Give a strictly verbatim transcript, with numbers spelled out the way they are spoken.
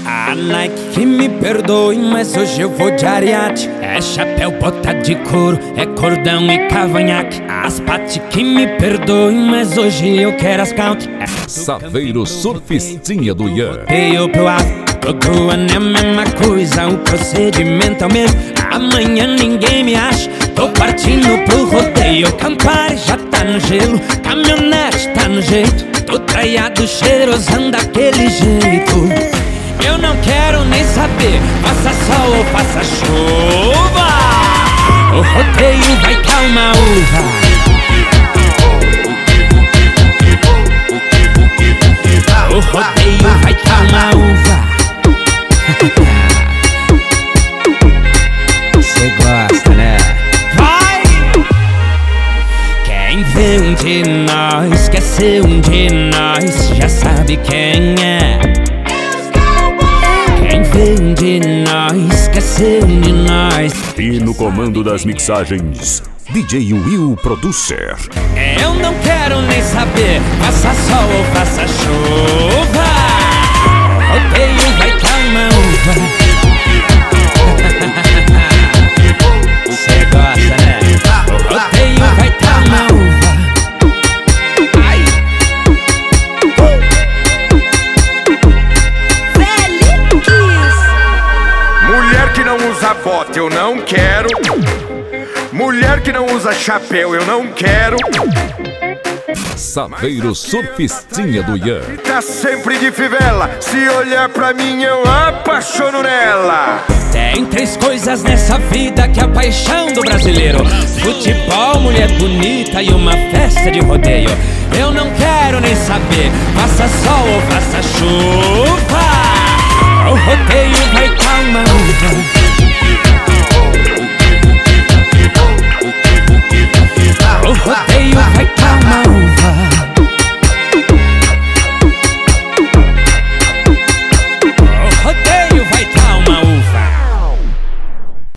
A Nike que me perdoe, mas hoje eu vou de Ariat. É chapéu, bota de couro, é cordão e cavanhaque. As Pati que me perdoe, mas hoje eu quero as country. É Saveiro Surfistinha do Ian. eu pro alto, todo ano é a mesma coisa, o procedimento é o mesmo. Amanhã ninguém me acha, tô partindo pro rodeio. Campari já tá no gelo, caminhonete tá no jeito. Tô traiado, cheirosão daquele jeito. Eu não quero nem saber, faça sol ou faça chuva, o rodeio vai dar uma uva. O rodeio vai dar uma uva. Cê gosta, né? Vai! Quem vê um de nós, quer ser um de nós, já sabe quem é. Quem vê um de nós, quer ser um de nós. E no comando das mixagens, D J Will Producer. Eu não quero nem saber, faça sol ou faça chuva, o rodeio vai dar uma uva. Cê gosta, né? O rodeio vai dar uma uva. Ai. Mulher que não usa bota, eu não quero. Mulher que não usa chapéu, eu não quero. Saveiro Surfistinha do Ian. Tá sempre de fivela, se olhar pra mim eu apaixono nela. Tem três coisas nessa vida que é a paixão do brasileiro: futebol, mulher bonita e uma festa de rodeio. Eu não quero nem saber, faça sol ou faça chuva, o rodeio vai dar uma uva. O rodeio vai dar uma uva.